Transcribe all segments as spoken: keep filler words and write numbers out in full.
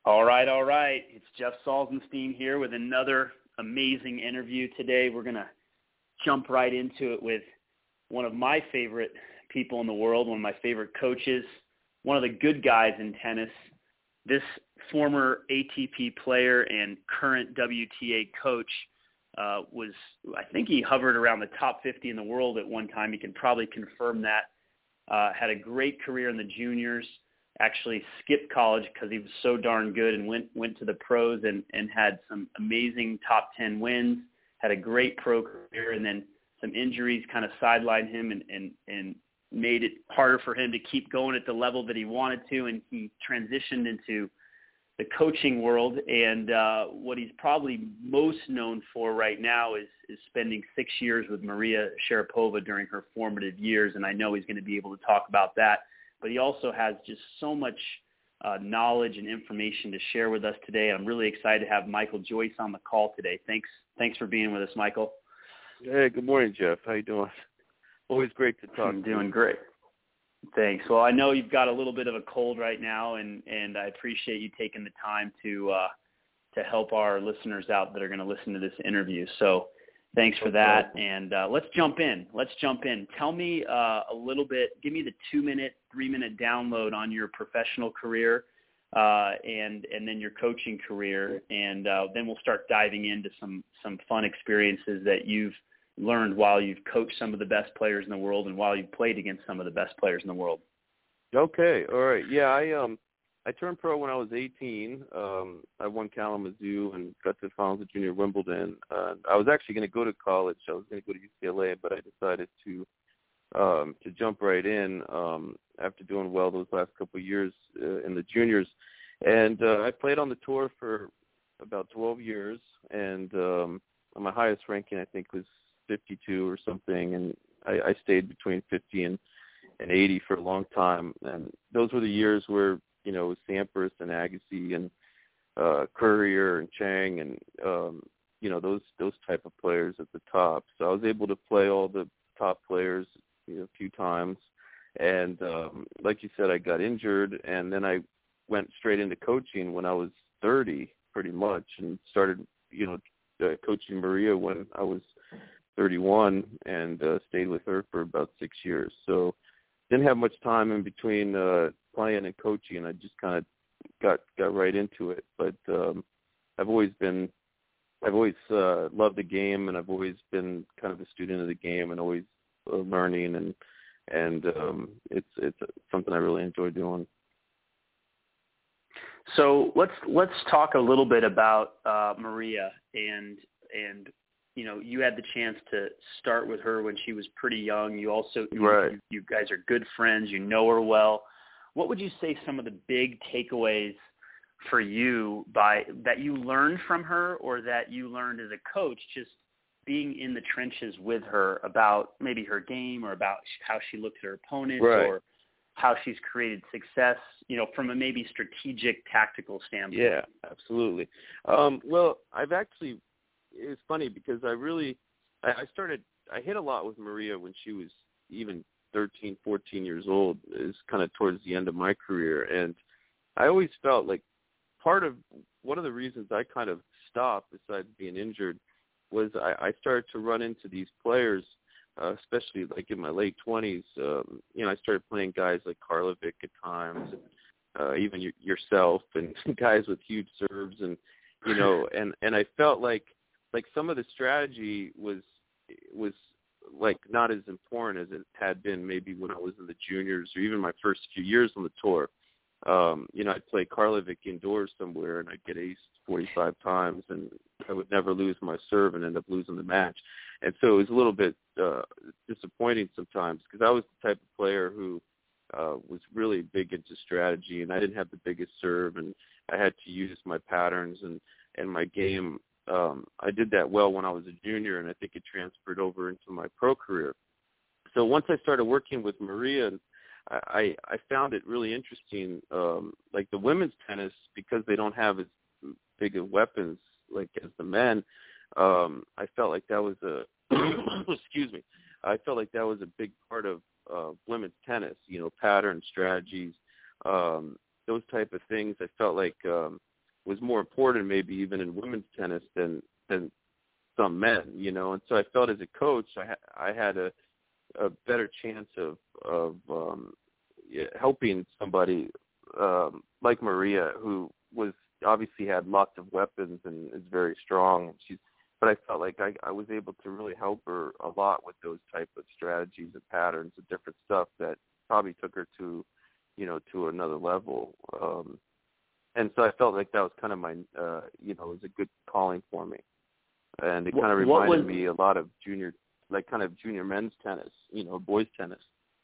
All right, all right. It's Jeff Salzenstein here with another amazing interview today. We're going to jump right into it with one of my favorite people in the world, one of my favorite coaches, one of the good guys in tennis. This former A T P player and current W T A coach uh, was, I think he hovered around the top fifty in the world at one time. He can probably confirm that. Uh, had a great career in the juniors. Actually skipped college because he was so darn good and went went to the pros and, and had some amazing top ten wins, had a great pro career, and then some injuries kind of sidelined him and, and, and made it harder for him to keep going at the level that he wanted to, and he transitioned into the coaching world. And uh, what he's probably most known for right now is, is spending six years with Maria Sharapova during her formative years, and I know he's going to be able to talk about that. But he also has just so much uh, knowledge and information to share with us today. I'm really excited to have Michael Joyce on the call today. Thanks, thanks for being with us, Michael. Hey, good morning, Jeff. How you doing? Always great to talk. I'm doing great. Thanks. Well, I know you've got a little bit of a cold right now, and, and I appreciate you taking the time to uh, to help our listeners out that are going to listen to this interview. So thanks for that. And uh, let's jump in. Let's jump in. Tell me uh, a little bit, give me the two-minute, three-minute download on your professional career uh, and and then your coaching career. And uh, then we'll start diving into some, some fun experiences that you've learned while you've coached some of the best players in the world and while you've played against some of the best players in the world. Okay. All right. Yeah, I um I turned pro when I was eighteen. Um, I won Kalamazoo and got to the finals of junior Wimbledon. Uh, I was actually going to go to college. I was going to go to U C L A, but I decided to um, to jump right in um, after doing well those last couple of years uh, in the juniors. And uh, I played on the tour for about twelve years, and um, my highest ranking I think was fifty-two or something, and I, I stayed between fifty and, and eighty for a long time. And those were the years where, you know, Sampras and Agassi and uh, Courier and Chang and, um, you know, those those type of players at the top. So I was able to play all the top players, you know, a few times. And um, like you said, I got injured, and then I went straight into coaching when I was thirty, pretty much, and started, you know, uh, coaching Maria when I was thirty-one, and uh, stayed with her for about six years. So didn't have much time in between uh, playing and coaching. I just kind of got got right into it. But um, I've always been, I've always uh, loved the game, and I've always been kind of a student of the game, and always uh, learning, and and um, it's it's something I really enjoy doing. So let's let's talk a little bit about uh, Maria, and and you know, you had the chance to start with her when she was pretty young. You also, right. you, you guys are good friends. You know her well. What would you say some of the big takeaways for you by that you learned from her, or that you learned as a coach, just being in the trenches with her about maybe her game, or about how she looked at her opponents, right. or how she's created success, you know, from a maybe strategic, tactical standpoint? Yeah, absolutely. Um, well, I've actually, it's funny because I really, I, I started, I hit a lot with Maria when she was even thirteen, fourteen years old, is kind of towards the end of my career. And I always felt like part of, one of the reasons I kind of stopped, besides being injured, was I, I started to run into these players, uh, especially like in my late twenties. Um, you know, I started playing guys like Karlovic at times, and, uh, even y- yourself, and guys with huge serves, and, you know, and, and I felt like, like some of the strategy was was like not as important as it had been maybe when I was in the juniors, or even my first few years on the tour. Um, you know, I'd play Karlovic indoors somewhere, and I'd get aced forty-five times, and I would never lose my serve and end up losing the match. And so it was a little bit uh, disappointing sometimes, because I was the type of player who uh, was really big into strategy, and I didn't have the biggest serve, and I had to use my patterns and, and my game. Um, I did that well when I was a junior, and I think it transferred over into my pro career. So once I started working with Maria, I, I found it really interesting, um, like the women's tennis, because they don't have as big of weapons like as the men. Um, I felt like that was a, excuse me, I felt like that was a big part of uh, women's tennis, you know, pattern strategies, um, those type of things. I felt like um, was more important maybe even in women's tennis than than some men, you know. And so I felt as a coach, I, ha- I had a, a better chance of of um, yeah, helping somebody um, like Maria, who was obviously had lots of weapons and is very strong. She's, but I felt like I, I was able to really help her a lot with those type of strategies and patterns and different stuff that probably took her to, you know, to another level. Um, and so I felt like that was kind of my, uh, you know, it was a good calling for me. And it kind of reminded was, me a lot of junior, like kind of junior men's tennis, you know, boys tennis.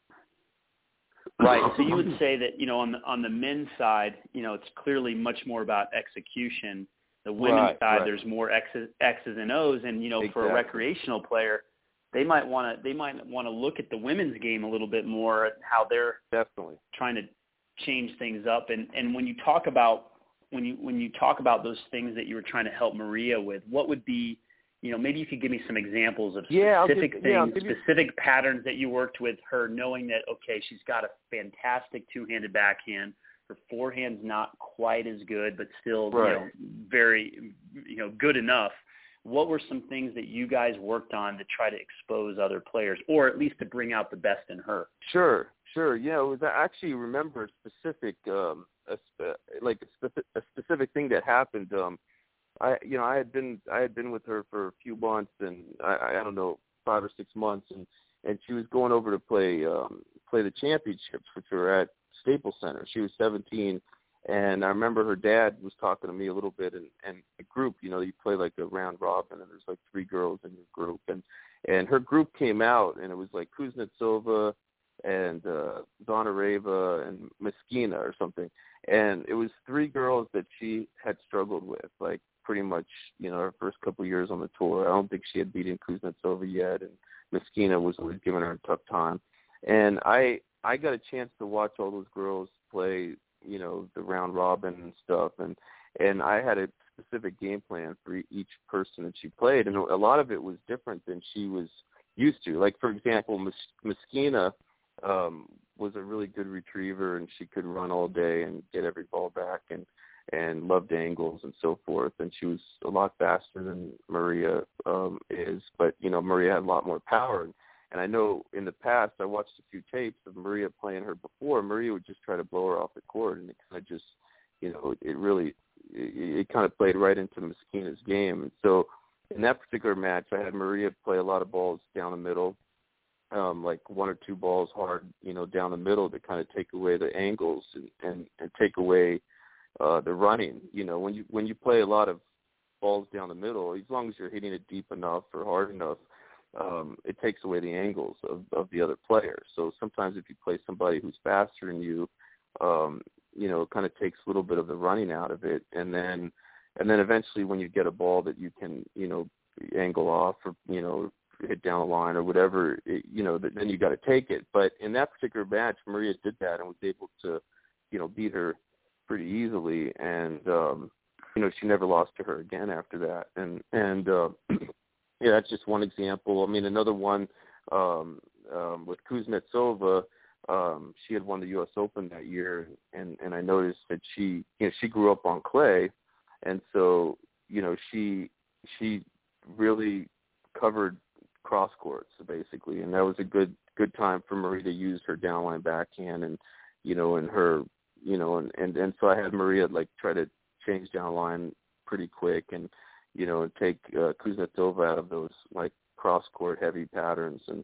Right. So you would say that, you know, on the, on the men's side, you know, it's clearly much more about execution. The women's right, side, right. there's more X's, X's and O's. And, you know, exactly. for a recreational player, they might want to, they might want to look at the women's game a little bit more, at how they're definitely trying to change things up. And, and when you talk about, when you, when you talk about those things that you were trying to help Maria with, what would be, you know, maybe you could give me some examples of yeah, specific give, things, yeah, specific you... patterns that you worked with her, knowing that, okay, she's got a fantastic two-handed backhand. Her forehand's not quite as good, but still, right. you know, very, you know, good enough. What were some things that you guys worked on to try to expose other players, or at least to bring out the best in her? Sure, sure. Yeah, it was, I actually remember a specific, um, a, like a specific, a specific thing that happened. Um, I, you know, I had been, I had been with her for a few months, and I, I don't know, five or six months, and, and she was going over to play, um, play the championships, which were at Staples Center. She was seventeen, and I remember her dad was talking to me a little bit, and, and a group, you know, you play like a round robin, and there's like three girls in your group, and, and her group came out, and it was like Kuznetsova and uh, Donareva and Meskina or something, and it was three girls that she had struggled with, like, pretty much, you know, her first couple of years on the tour. I don't think she had beaten Kuznetsova yet, and Meskina was always giving her a tough time. And I I got a chance to watch all those girls play, you know, the round robin and stuff, and and I had a specific game plan for each person that she played, and a lot of it was different than she was used to. Like, for example, Meskina um, was a really good retriever, and she could run all day and get every ball back, and and loved angles and so forth. And she was a lot faster than Maria um, is, but, you know, Maria had a lot more power. And, and I know in the past, I watched a few tapes of Maria playing her before. Maria would just try to blow her off the court, and it kind of just, you know, it really, it, it kind of played right into Meskina's game. And so in that particular match, I had Maria play a lot of balls down the middle, um, like one or two balls hard, you know, down the middle to kind of take away the angles and, and, and take away Uh, the running. You know, when you when you play a lot of balls down the middle, as long as you're hitting it deep enough or hard enough, um, it takes away the angles of, of the other player. So sometimes if you play somebody who's faster than you, um, you know, it kind of takes a little bit of the running out of it, and then and then eventually when you get a ball that you can, you know, angle off or, you know, hit down the line or whatever, it, you know, then you got to take it. But in that particular match, Maria did that and was able to, you know, beat her pretty easily, and um, you know, she never lost to her again after that. And and uh, yeah, that's just one example. I mean, another one um, um, with Kuznetsova, um, she had won the U S Open that year, and and I noticed that she, you know, she grew up on clay, and so, you know, she she really covered cross courts basically, and that was a good good time for Maria to use her downline backhand, and, you know, and her. You know, and, and, and so I had Maria, like, try to change down the line pretty quick and, you know, and take uh, Kuznetsova out of those, like, cross-court heavy patterns and,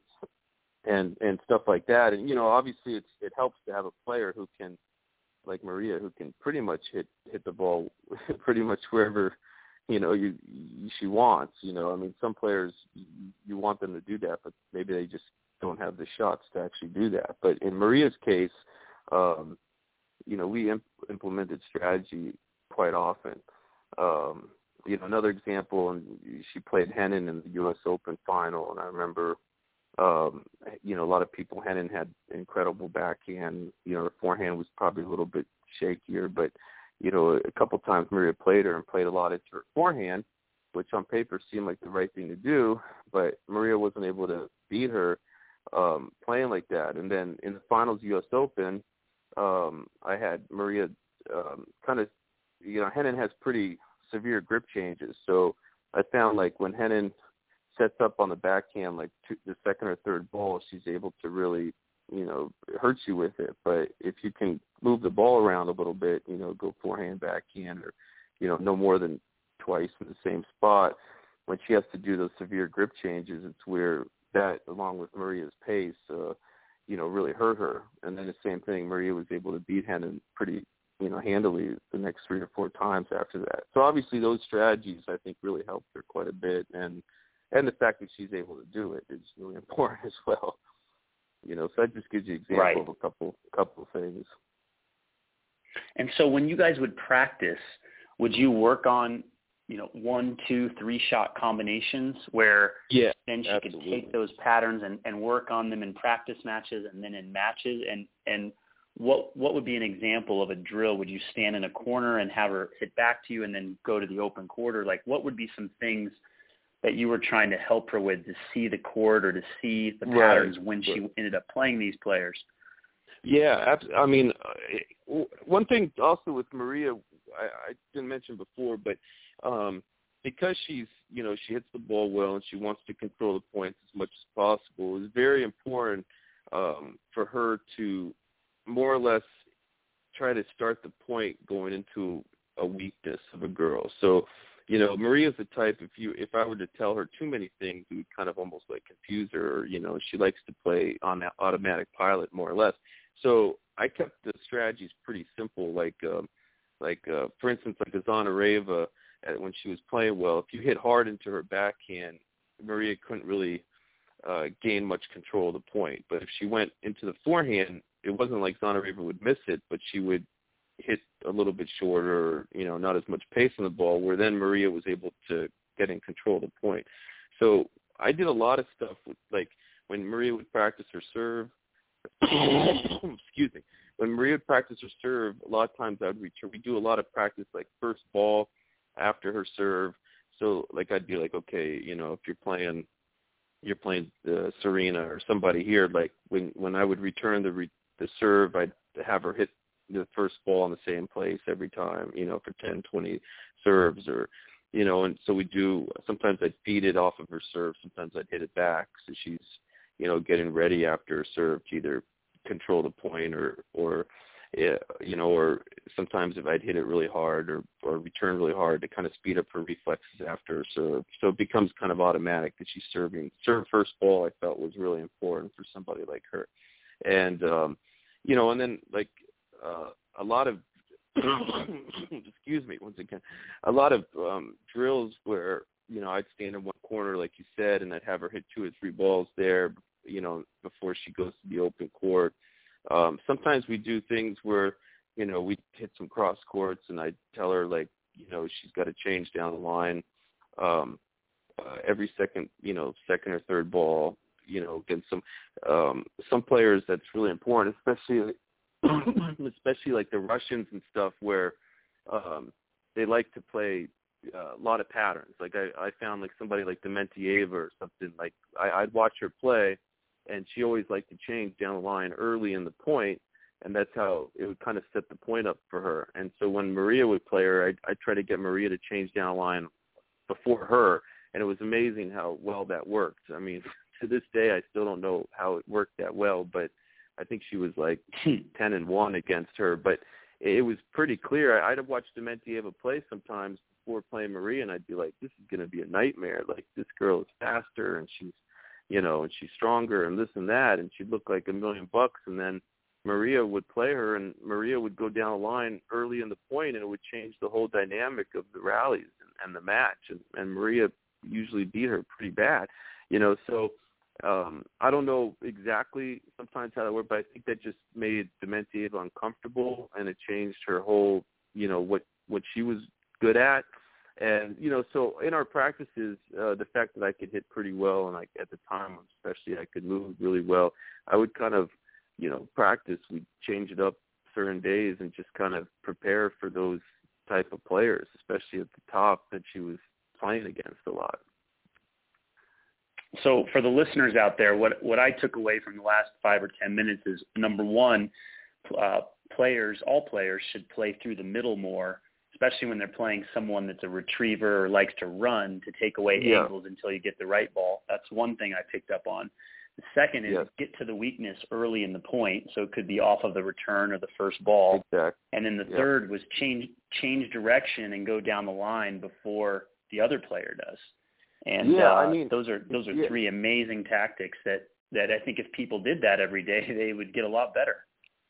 and and stuff like that. And, you know, obviously it's it helps to have a player who can, like Maria, who can pretty much hit, hit the ball pretty much wherever, you know, you, you she wants. You know, I mean, some players, you, you want them to do that, but maybe they just don't have the shots to actually do that. But in Maria's case, um, you know, we imp- implemented strategy quite often. Um, you know, another example, and she played Henin in the U S Open final, and I remember, um, you know, a lot of people, Henin had incredible backhand. You know, her forehand was probably a little bit shakier, but, you know, a couple times Maria played her and played a lot into her forehand, which on paper seemed like the right thing to do, but Maria wasn't able to beat her um, playing like that. And then in the finals U S Open, Um, I had Maria um, kind of you know, Henin has pretty severe grip changes. So I found like when Henin sets up on the backhand, like two, the second or third ball, she's able to really, you know, hurt you with it. But if you can move the ball around a little bit, you know, go forehand, backhand, or, you know, no more than twice in the same spot, when she has to do those severe grip changes, it's where that, along with Maria's pace, uh, you know, really hurt her. And then the same thing, Maria was able to beat Henin pretty, you know, handily the next three or four times after that. So obviously those strategies, I think, really helped her quite a bit. And and the fact that she's able to do it is really important as well. You know, so that just gives you an example Right. of a couple couple of things. And so when you guys would practice, would you work on, you know, one, two, three shot combinations where yeah, then she absolutely. could take those patterns and, and work on them in practice matches and then in matches? And, and what what would be an example of a drill? Would you stand in a corner and have her hit back to you and then go to the open quarter? Like, what would be some things that you were trying to help her with to see the court or to see the patterns right. when she ended up playing these players? Yeah, I mean, one thing also with Maria, I, I didn't mention before, but um, because she's, you know, she hits the ball well and she wants to control the points as much as possible, it's very important um, for her to more or less try to start the point going into a weakness of a girl. So, you know, Maria's the type, if you if I were to tell her too many things, it would kind of almost like confuse her. Or, you know, she likes to play on that automatic pilot more or less. So I kept the strategies pretty simple. Like, um, like uh, for instance, like Azanareva, uh, when she was playing well, if you hit hard into her backhand, Maria couldn't really uh, gain much control of the point. But if she went into the forehand, it wasn't like Zanareva would miss it, but she would hit a little bit shorter, or, you know, not as much pace on the ball, where then Maria was able to get in control of the point. So I did a lot of stuff with, like, when Maria would practice her serve, excuse me, when Maria would practice her serve, a lot of times I would return. We do a lot of practice, like, first ball after her serve. So, like, I'd be like, okay, you know, if you're playing, you're playing uh, Serena or somebody here, like, when, when I would return the, re- the serve, I'd have her hit the first ball in the same place every time, you know, for ten, twenty serves, or, you know, and so we do, sometimes I'd feed it off of her serve, sometimes I'd hit it back, so she's, you know, getting ready after her serve to either control the point or, or, you know, or sometimes if I'd hit it really hard or, or return really hard to kind of speed up her reflexes after her serve. So it becomes kind of automatic that she's serving. Serve first ball, I felt, was really important for somebody like her. And, um, you know, and then, like, Uh, a lot of, excuse me, once again, a lot of um, drills where, you know, I'd stand in one corner, like you said, and I'd have her hit two or three balls there, you know, before she goes to the open court. Um, sometimes we do things where, you know, we hit some cross courts, and I'd tell her, like, you know, she's got to change down the line um, uh, every second, you know, second or third ball, you know, against some, um, some players that's really important, especially especially like the Russians and stuff, where um, they like to play uh, a lot of patterns. Like I, I found like somebody like Dementieva or something, like I, I'd watch her play, and she always liked to change down the line early in the point, and that's how it would kind of set the point up for her. And so when Maria would play her, I'd, I'd try to get Maria to change down the line before her, and it was amazing how well that worked. I mean, to this day, I still don't know how it worked that well, but I think she was like ten and one against her, but it was pretty clear. I'd have watched Dementieva play sometimes before playing Maria, and I'd be like, this is going to be a nightmare. Like, this girl is faster, and she's, you know, and she's stronger, and this and that, and she'd look like a million bucks. And then Maria would play her, and Maria would go down the line early in the point, and it would change the whole dynamic of the rallies and, and the match. And, and Maria usually beat her pretty bad, you know, so. Um, I don't know exactly sometimes how that worked, but I think that just made Dementieva uncomfortable, and it changed her whole, you know, what, what she was good at. And, you know, so in our practices, uh, the fact that I could hit pretty well, and like at the time especially I could move really well, I would kind of, you know, practice. We'd change it up certain days and just kind of prepare for those type of players, especially at the top that she was playing against a lot. So for the listeners out there, what, what I took away from the last five or ten minutes is, number one, uh, players, all players should play through the middle more, especially when they're playing someone that's a retriever or likes to run, to take away Yeah. angles until you get the right ball. That's one thing I picked up on. The second is Yes. get to the weakness early in the point, so it could be off of the return or the first ball. Exactly. And then the Yep. third was change change direction and go down the line before the other player does. And Yeah, uh, I mean, those are those are yeah. three amazing tactics that, that I think if people did that every day, they would get a lot better.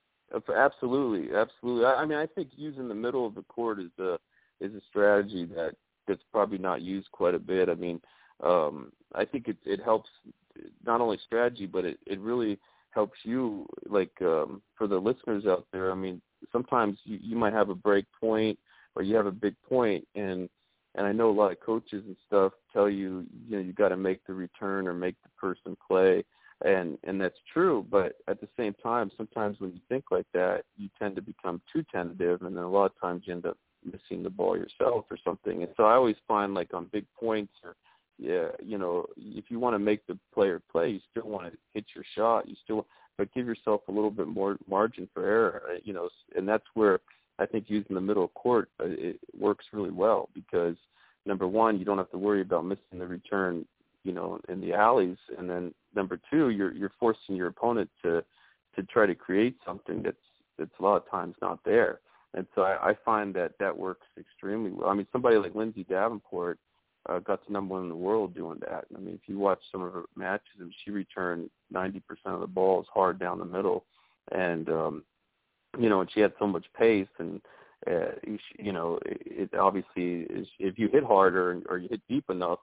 Absolutely, absolutely. I I mean, I think using the middle of the court is a is a strategy that that's probably not used quite a bit. I mean, um, I think it it helps not only strategy, but it, it really helps you. Like um, for the listeners out there, I mean, sometimes you, you might have a break point or you have a big point, and and I know a lot of coaches and stuff tell you, you know, you got to make the return or make the person play. And and that's true, but at the same time, sometimes when you think like that, you tend to become too tentative, and then a lot of times you end up missing the ball yourself or something. And so I always find, like on big points, or yeah, you know, if you want to make the player play, you still want to hit your shot. You still, but give yourself a little bit more margin for error. You know, and that's where I think using the middle court uh, it works really well, because number one, you don't have to worry about missing the return, you know, in the alleys, and then number two, you're you're forcing your opponent to to try to create something that's that's a lot of times not there. And so I, I find that that works extremely well. I mean, somebody like Lindsay Davenport uh, got to number one in the world doing that. I mean, if you watch some of her matches, and she returned ninety percent of the balls hard down the middle, and um, you know, and she had so much pace, and uh, you, you know, it, it obviously is, if you hit harder or you hit deep enough.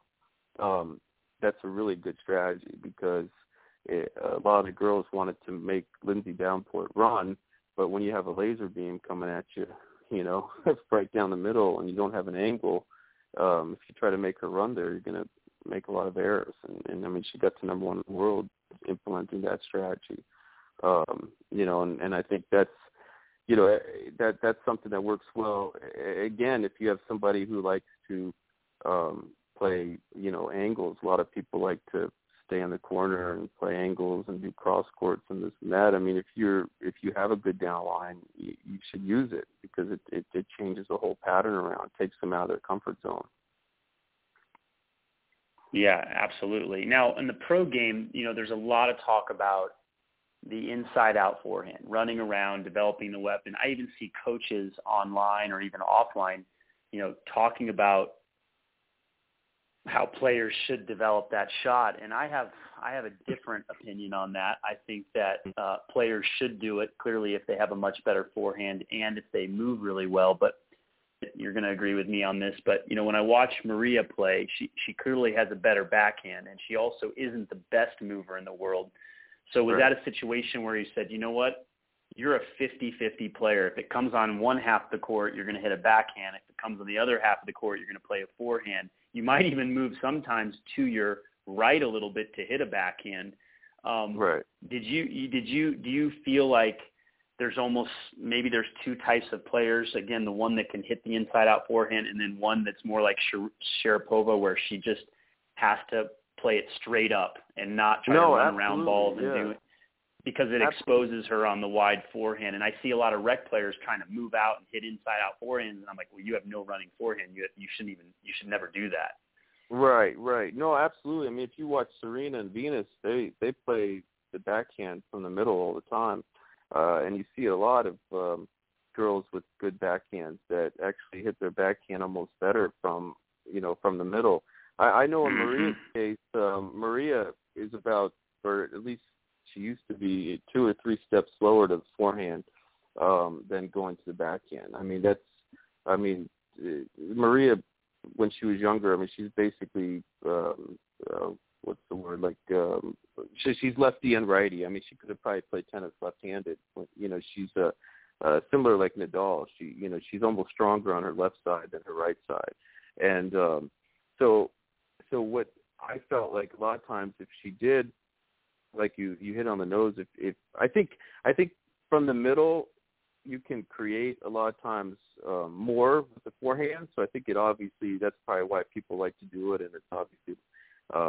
Um, that's a really good strategy, because it, a lot of the girls wanted to make Lindsay Davenport run, but when you have a laser beam coming at you, you know, right down the middle, and you don't have an angle, um, if you try to make her run there, you're going to make a lot of errors. And, and, I mean, she got to number one in the world implementing that strategy. Um, you know, and, and I think that's, you know, that that's something that works well. Again, if you have somebody who likes to um, play, you know, angles. A lot of people like to stay in the corner and play angles and do cross courts and this and that. I mean, if you're if you have a good down line, you, you should use it, because it, it it changes the whole pattern around, takes them out of their comfort zone. Yeah, absolutely. Now, in the pro game, you know, there's a lot of talk about the inside-out forehand, running around, developing the weapon. I even see coaches online or even offline, you know, talking about how players should develop that shot. And I have I have a different opinion on that. I think that uh, players should do it, clearly, if they have a much better forehand and if they move really well. But you're going to agree with me on this. But, you know, when I watch Maria play, she, she clearly has a better backhand, and she also isn't the best mover in the world. So was Right. that a situation where you said, you know what, you're a fifty-fifty player. If it comes on one half of the court, you're going to hit a backhand. If it comes on the other half of the court, you're going to play a forehand. You might even move sometimes to your right a little bit to hit a backhand. Um, right. Did you, did you, do you feel like there's almost, maybe there's two types of players? Again, the one that can hit the inside-out forehand, and then one that's more like Sharapova, where she just has to play it straight up and not try no, to run around absolutely, balls and yeah. do it, because it Absolutely. exposes her on the wide forehand. And I see a lot of rec players trying to move out and hit inside-out forehands, and I'm like, well, you have no running forehand. You you shouldn't even you should never do that. Right, right. No, absolutely. I mean, if you watch Serena and Venus, they they play the backhand from the middle all the time, uh, and you see a lot of um, girls with good backhands that actually hit their backhand almost better from you know from the middle. I, I know in Mm-hmm. Maria's case, um, Maria is about, or at least she used to be, two or three steps slower to the forehand um, than going to the backhand. I mean, that's, I mean, uh, Maria, when she was younger, I mean, she's basically, um, uh, what's the word, like, um, she, she's lefty and righty. I mean, she could have probably played tennis left-handed. You know, she's uh, uh, similar like Nadal. She, you know, she's almost stronger on her left side than her right side. And um, so, so what I felt like a lot of times, if she did, like you, you hit on the nose, if, if I think, I think from the middle, you can create a lot of times um, more with the forehand. So I think it obviously, that's probably why people like to do it. And it's obviously, um,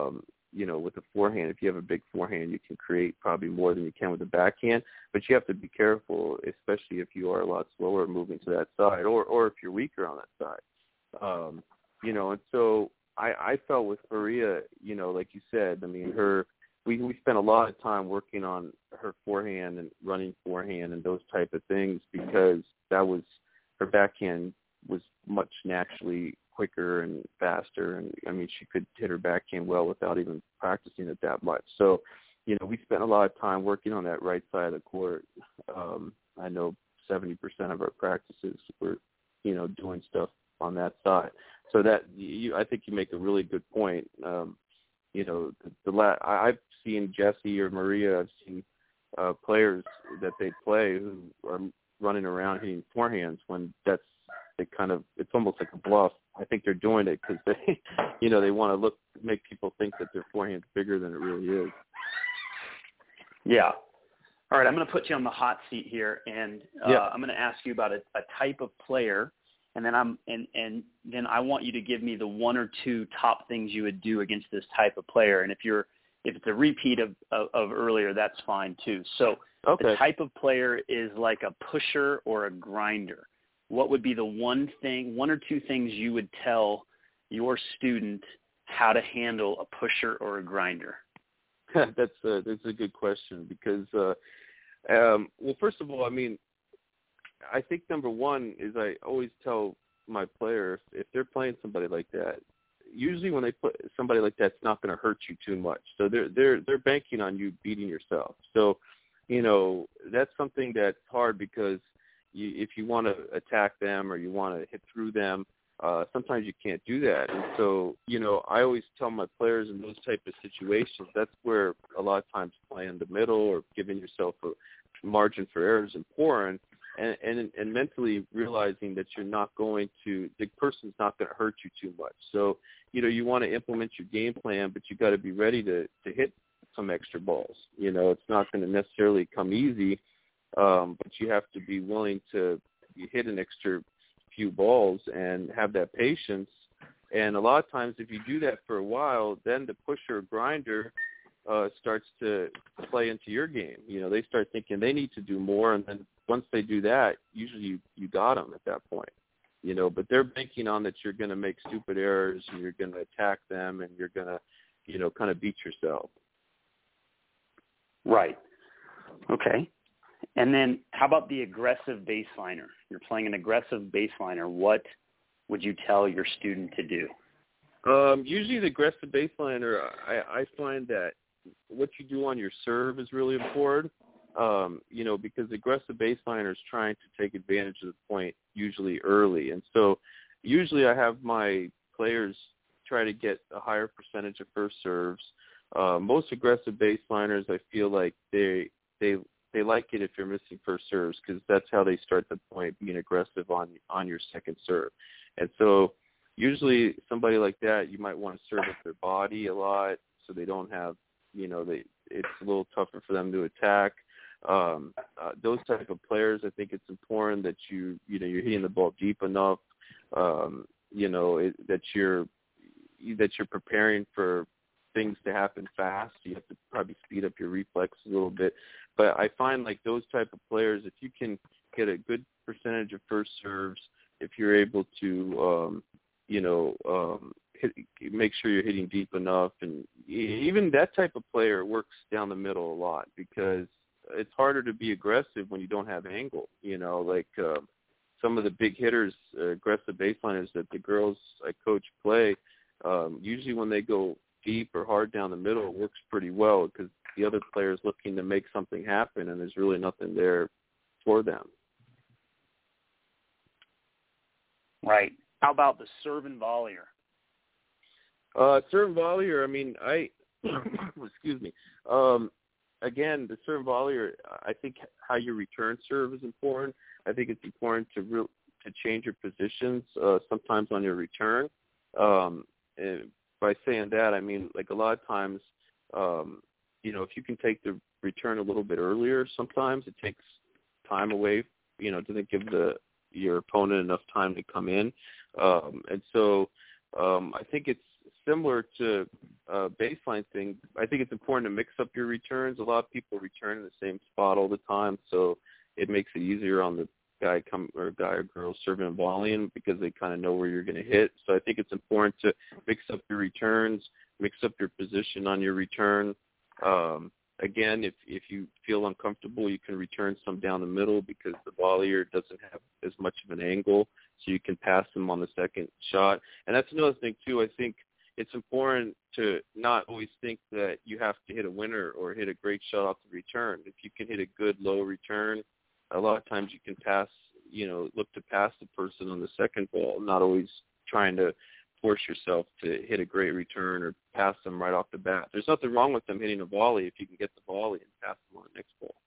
you know, with the forehand. If you have a big forehand, you can create probably more than you can with the backhand, but you have to be careful, especially if you are a lot slower moving to that side, or, or if you're weaker on that side. Um, you know, and so I, I felt with Maria, you know, like you said, I mean, her, we, we spent a lot of time working on her forehand and running forehand and those type of things, because that was, her backhand was much naturally quicker and faster, and I mean, she could hit her backhand well without even practicing it that much. So, you know, we spent a lot of time working on that right side of the court. Um, I know seventy percent of our practices were, you know, doing stuff on that side. So that, you, I think you make a really good point. Um, you know, the, the la- I, I've seen Jessie or Maria, I've seen uh, players that they play who are running around hitting forehands when that's, they kind of, it's almost like a bluff. I think they're doing it because they, you know, they want to look, make people think that their forehand's bigger than it really is. Yeah. All right, I'm going to put you on the hot seat here, and uh, yeah. I'm going to ask you about a, a type of player, and then I'm and and then I want you to give me the one or two top things you would do against this type of player. And if you're if it's a repeat of of, of earlier, that's fine too. So okay. The type of player is like a pusher or a grinder. What would be the one thing, one or two things you would tell your student how to handle a pusher or a grinder? that's a, that's a good question because, uh, um, well, first of all, I mean, I think number one is I always tell my players, if they're playing somebody like that, usually when they put somebody like that, it's not going to hurt you too much. So they're they're they're banking on you beating yourself. So, you know, that's something that's hard because you, if you want to attack them or you want to hit through them, uh, sometimes you can't do that. And so, you know, I always tell my players in those type of situations, that's where a lot of times playing the middle or giving yourself a margin for error is important. And, and and mentally realizing that you're not going to, the person's not going to hurt you too much. So, you know, you want to implement your game plan, but you got to be ready to, to hit some extra balls. You know, it's not going to necessarily come easy, um, but you have to be willing to hit an extra few balls and have that patience. And a lot of times if you do that for a while, then the pusher or grinder uh, starts to play into your game. You know, they start thinking they need to do more, and then once they do that, usually you, you got them at that point, you know, but they're banking on that you're going to make stupid errors and you're going to attack them and you're going to, you know, kind of beat yourself. Right. Okay. And then how about the aggressive baseliner? You're playing an aggressive baseliner. What would you tell your student to do? Um, usually the aggressive baseliner, I, I find that what you do on your serve is really important. Um, you know, because aggressive baseliner is trying to take advantage of the point usually early. And so usually I have my players try to get a higher percentage of first serves. Uh, most aggressive baseliners, I feel like they they they like it if you're missing first serves because that's how they start the point, being aggressive on on your second serve. And so usually somebody like that, you might want to serve up their body a lot so they don't have, you know, they it's a little tougher for them to attack. Um, uh, those type of players, I think it's important that you, you know, you're hitting the ball deep enough, um, you know, it, that you're, that you're preparing for things to happen fast. You have to probably speed up your reflexes a little bit. But I find like those type of players, if you can get a good percentage of first serves, if you're able to, um, you know, um, hit, make sure you're hitting deep enough. And even that type of player works down the middle a lot because it's harder to be aggressive when you don't have angle. You know, like uh, some of the big hitters, uh, aggressive baseliners that the girls I coach play, um, usually when they go deep or hard down the middle, it works pretty well because the other player is looking to make something happen and there's really nothing there for them. Right. How about the serve and volleyer? Uh, serve and volleyer, I mean, I, excuse me, um, again, the serve volleyer, I think how you return serve is important. I think it's important to re- to change your positions uh, sometimes on your return. Um, by saying that, I mean, like a lot of times, um, you know, if you can take the return a little bit earlier, sometimes it takes time away, you know, doesn't give the your opponent enough time to come in. Um, and so um, I think it's similar to a baseline thing. I think it's important to mix up your returns. A lot of people return in the same spot all the time, so it makes it easier on the guy come or guy or girl serving and volleying because they kind of know where you're going to hit. So I think it's important to mix up your returns, mix up your position on your return. Um, again, if if you feel uncomfortable, you can return some down the middle because the volleyer doesn't have as much of an angle, so you can pass them on the second shot. And that's another thing too. I think it's important to not always think that you have to hit a winner or hit a great shot off the return. If you can hit a good low return, a lot of times you can pass, you know, look to pass the person on the second ball, not always trying to force yourself to hit a great return or pass them right off the bat. There's nothing wrong with them hitting a volley if you can get the volley and pass them on the next ball.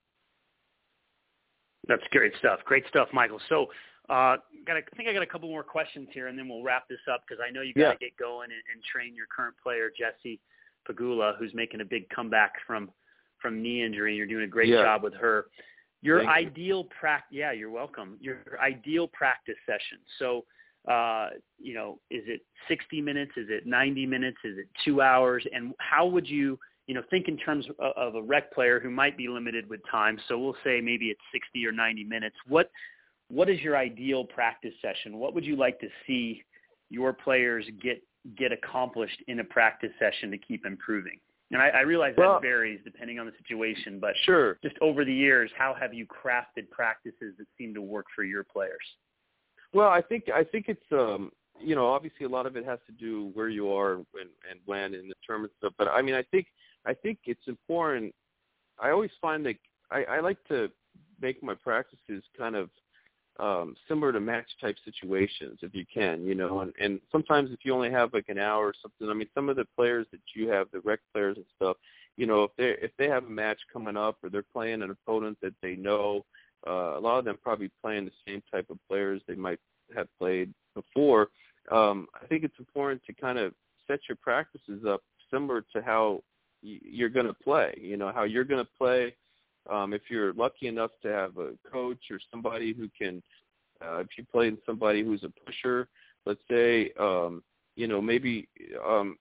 That's great stuff. Great stuff, Michael. So uh, got a, I think I got a couple more questions here, and then we'll wrap this up because I know you got to yeah. get going and, and train your current player, Jessie Pegula, who's making a big comeback from, from knee injury. You're doing a great yeah. job with her. Your Thank ideal practice, yeah, you're welcome. Your ideal practice session. So, uh, you know, is it sixty minutes? Is it ninety minutes? Is it two hours? And how would you, you know, think in terms of, of a rec player who might be limited with time? So we'll say maybe it's sixty or ninety minutes. What, what is your ideal practice session? What would you like to see your players get get accomplished in a practice session to keep improving? And I, I realize that well, varies depending on the situation, but sure. just over the years, how have you crafted practices that seem to work for your players? Well, I think I think it's um, you know, obviously a lot of it has to do where you are and, and when in the tournament stuff. But I mean, I think I think it's important. I always find that I, I like to make my practices kind of um, similar to match type situations if you can, you know, and, and sometimes if you only have like an hour or something, I mean, some of the players that you have, the rec players and stuff, you know, if they if they have a match coming up or they're playing an opponent that they know, uh, a lot of them probably playing the same type of players they might have played before. Um, I think it's important to kind of set your practices up similar to how y- you're going to play, you know, how you're going to play. Um, if you're lucky enough to have a coach or somebody who can, uh, if you play with somebody who's a pusher, let's say, um, you know, maybe, um,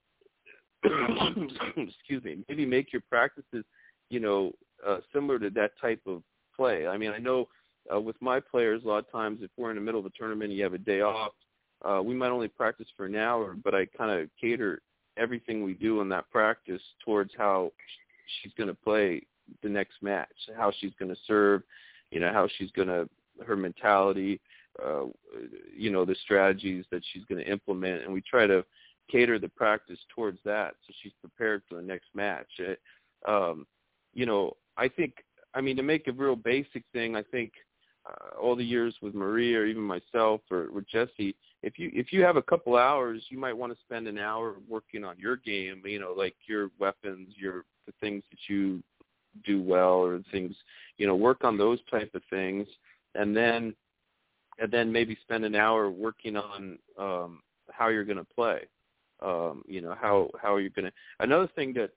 excuse me, maybe make your practices, you know, uh, similar to that type of play. I mean, I know uh, with my players, a lot of times if we're in the middle of a tournament and you have a day off, uh, we might only practice for an hour, but I kind of cater everything we do in that practice towards how she's going to play the next match, how she's going to serve, you know, how she's going to, her mentality, uh, you know, the strategies that she's going to implement. And we try to cater the practice towards that so she's prepared for the next match. It, um, you know, I think, I mean, to make a real basic thing, I think uh, all the years with Maria or even myself or with Jessie, if you if you have a couple hours, you might want to spend an hour working on your game, you know, like your weapons, your the things that you do well or things, you know, work on those type of things, and then and then maybe spend an hour working on um, how you're going to play. Um, you know, how how are you going to? Another thing that,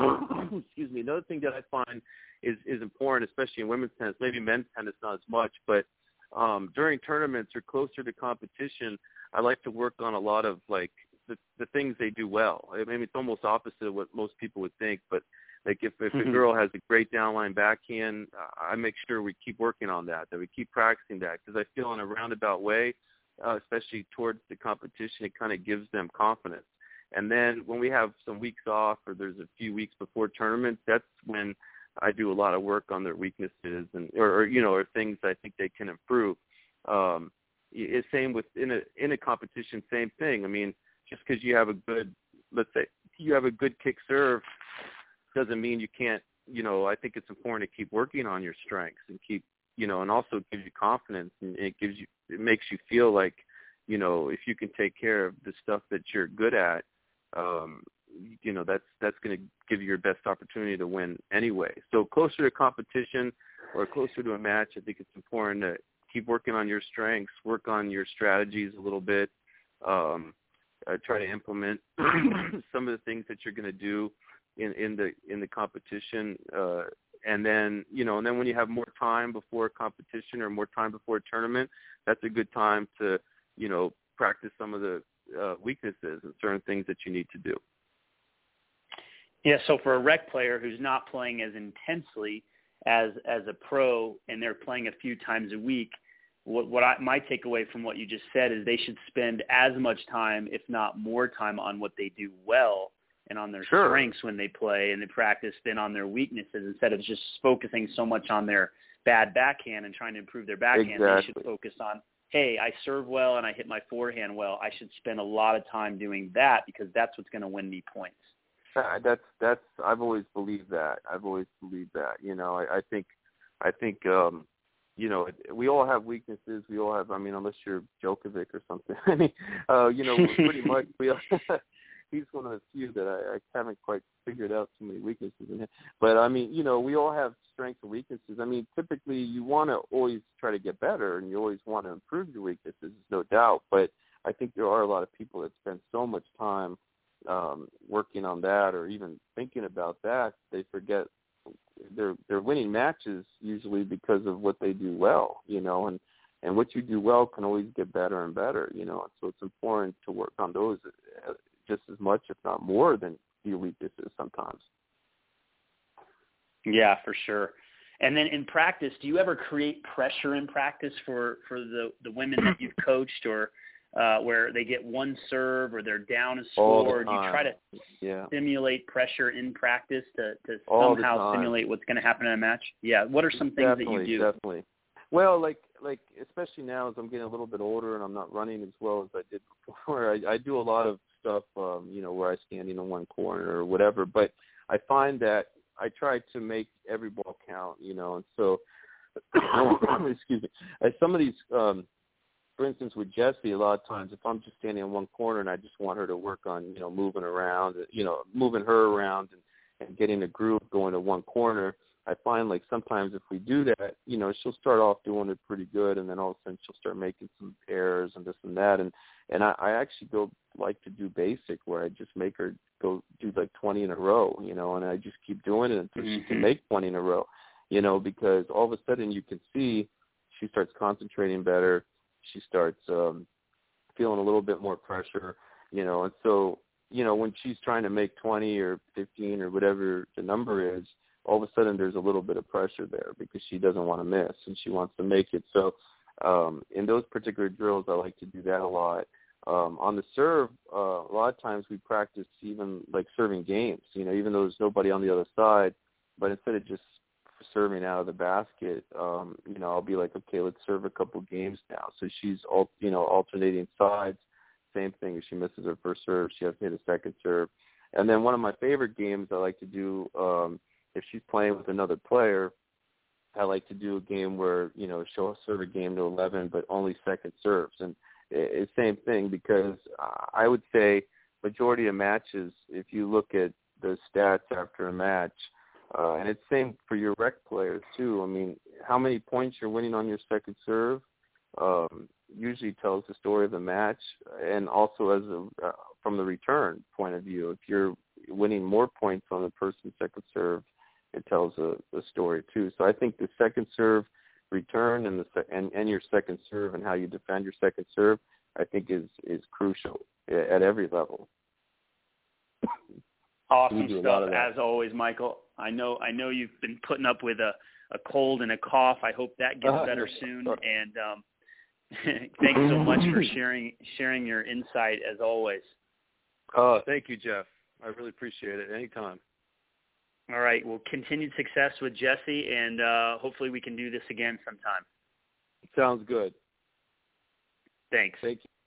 excuse me, another thing that I find is is important, especially in women's tennis, maybe men's tennis not as much, but um, during tournaments or closer to competition, I like to work on a lot of like the the things they do well. I mean, it's almost opposite of what most people would think, but like if, if mm-hmm. a girl has a great downline backhand, I make sure we keep working on that, that we keep practicing that, because I feel in a roundabout way, uh, especially towards the competition, it kind of gives them confidence. And then when we have some weeks off or there's a few weeks before tournaments, that's when I do a lot of work on their weaknesses and or, or you know, or things I think they can improve. Um, it's same with in a in a competition, same thing. I mean, just because you have a good, let's say you have a good kick serve, doesn't mean you can't, you know, I think it's important to keep working on your strengths and keep, you know, and also it gives you confidence and it gives you, it makes you feel like, you know, if you can take care of the stuff that you're good at, um, you know, that's, that's going to give you your best opportunity to win anyway. So closer to competition or closer to a match, I think it's important to keep working on your strengths, work on your strategies a little bit, um, uh, try to implement some of the things that you're going to do in, in the in the competition, uh, and then you know, and then when you have more time before a competition or more time before a tournament, that's a good time to you know practice some of the uh, weaknesses and certain things that you need to do. Yeah, so for a rec player who's not playing as intensely as as a pro and they're playing a few times a week, what, what I, my takeaway from what you just said is they should spend as much time, if not more time, on what they do well and on their Sure. strengths when they play and they practice than on their weaknesses, instead of just focusing so much on their bad backhand and trying to improve their backhand. Exactly. They should focus on, hey, I serve well and I hit my forehand well. I should spend a lot of time doing that because that's what's going to win me points. Uh, That's that's. I've always believed that. I've always believed that. You know, I, I think, I think, um, you know, we all have weaknesses. We all have. I mean, unless you're Djokovic or something. I mean, uh, you know, pretty much we. All, he's one of the few that I, I haven't quite figured out too many weaknesses in him. But I mean, you know, we all have strengths and weaknesses. I mean, typically you want to always try to get better, and you always want to improve your weaknesses, no doubt. But I think there are a lot of people that spend so much time um, working on that, or even thinking about that, they forget they're they're winning matches usually because of what they do well, you know, and and what you do well can always get better and better, you know. So it's important to work on those just as much, if not more, than your weaknesses sometimes. Yeah, for sure. And then in practice, do you ever create pressure in practice for, for the, the women that you've coached, or uh, where they get one serve or they're down a score? Do you try to yeah. simulate pressure in practice to, to All somehow simulate what's going to happen in a match? Yeah. What are some things definitely, that you do? Definitely. Well, like, like especially now as I'm getting a little bit older and I'm not running as well as I did before, I, I do a lot of stuff, um, you know, where I stand in one corner or whatever. But I find that I try to make every ball count, you know, and so, excuse me, as some of these, um, for instance, with Jessie, a lot of times if I'm just standing in one corner and I just want her to work on, you know, moving around, you know, moving her around and, and getting a groove going to one corner, I find like sometimes if we do that, you know, she'll start off doing it pretty good, and then all of a sudden she'll start making some errors and this and that. And, and I, I actually go like to do basic, where I just make her go do like twenty in a row, you know, and I just keep doing it until mm-hmm. she can make twenty in a row, you know, because all of a sudden you can see she starts concentrating better. She starts um, feeling a little bit more pressure, you know, and so, you know, when she's trying to make twenty or fifteen or whatever the number is, all of a sudden there's a little bit of pressure there because she doesn't want to miss and she wants to make it. So um, in those particular drills, I like to do that a lot. Um, on the serve, uh, a lot of times we practice even like serving games, you know, even though there's nobody on the other side, but instead of just serving out of the basket, um, you know, I'll be like, okay, let's serve a couple games now. So she's, all, you know, alternating sides. Same thing. If she misses her first serve, she has to hit a second serve. And then one of my favorite games I like to do, um, if she's playing with another player, I like to do a game where, you know, she'll serve a game to eleven, but only second serves. And it's same thing, because I would say majority of matches, if you look at the stats after a match, uh, and it's same for your rec players too. I mean, how many points you're winning on your second serve um, usually tells the story of the match, and also as a, uh, from the return point of view. If you're winning more points on the person's second serve, it tells a, a story too. So I think the second serve return and the and, and your second serve and how you defend your second serve, I think is is crucial at every level. Awesome stuff as always, Michael. I know I know you've been putting up with a, a cold and a cough. I hope that gets uh, better soon. And um, thanks so much for sharing sharing your insight as always. Oh, uh, thank you, Jeff. I really appreciate it. Anytime. All right. Well, continued success with Jessie, and uh, hopefully we can do this again sometime. Sounds good. Thanks. Thank you.